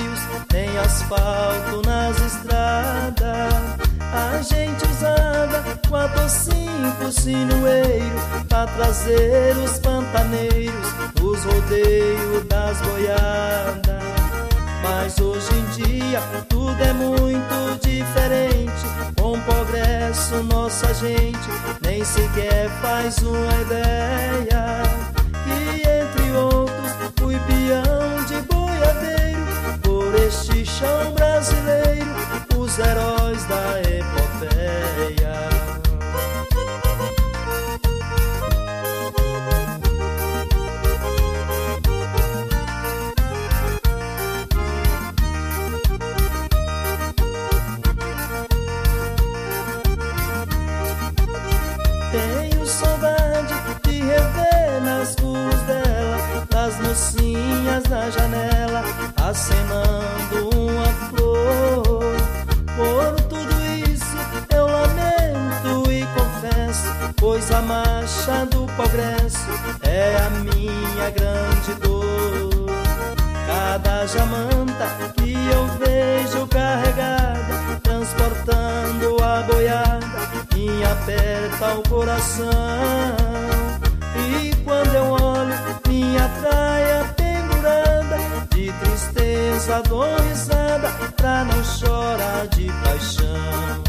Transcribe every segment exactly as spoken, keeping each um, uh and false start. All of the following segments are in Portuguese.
rios, nem asfalto nas estradas. A gente usava quatro ou cinco sinueiros pra trazer os pantaneiros, os rodeios das boiadas. Mas hoje em dia tudo é muito diferente. Com o progresso nossa gente nem sequer faz uma ideia que entre outros fui peão de boiadeiro por este chão brasileiro, os heróis da epopeia. Tenho saudade de rever nas ruas dela, das mocinhas na janela, acenando uma flor. Por tudo isso eu lamento e confesso, pois a marcha do progresso é a minha grande dor. Cada jamanta que eu vejo carregada, transportando a boiada, me aperta o coração. E quando eu olho minha praia pendurada, de tristeza dou risada pra não chorar de paixão.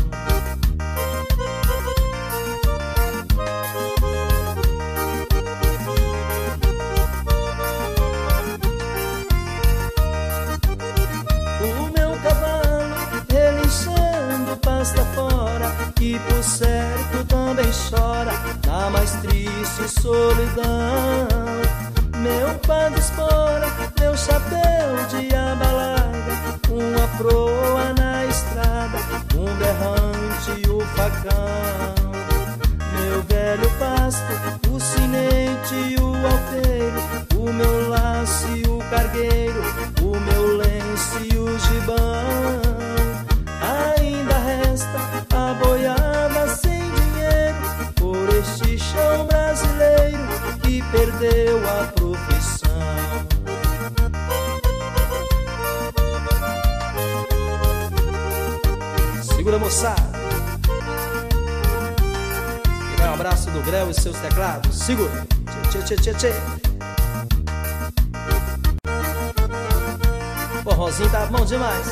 Pasta fora, que por certo também chora na mais triste solidão. Meu pá de espora, meu chapéu de aba larga, uma proa na estrada, um berrante e o facão. Meu velho pasto, o sinete e o alteiro, o meu laço e o cargueiro, o meu lenço e o gibão. Ainda resta a boiada sem dinheiro por este chão brasileiro que perdeu a profissão. Segura, moçada, e vai um abraço do Grel e seus teclados. Segura, tchê, tchê, tchê, tchê. Forrozinho tá bom demais.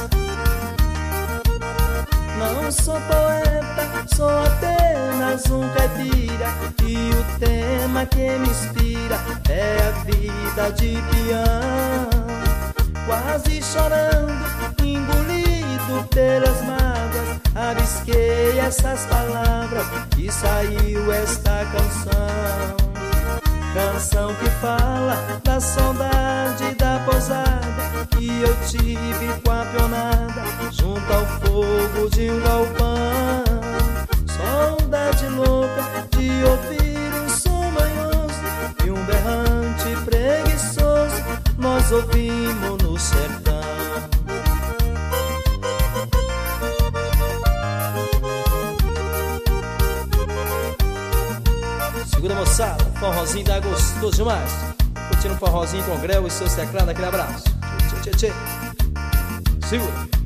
Não sou poeta, sou apenas um caipira, e o tema que me inspira é a vida de peão. Quase chorando, engolido pelas mágoas, abisquei essas palavras e saiu esta canção. Canção que fala da saudade da pousada que eu tive com a pionada junto ao fogo de um galpão. Saudade louca de ouvir um som manhoso e um berrante preguiçoso nós ouvimos no sertão. Segura, moçada, forrozinho dá gostoso demais. Curtindo um forrozinho com o Grel e seus teclados, aquele abraço. Tchê, tchê, tchê. Segura.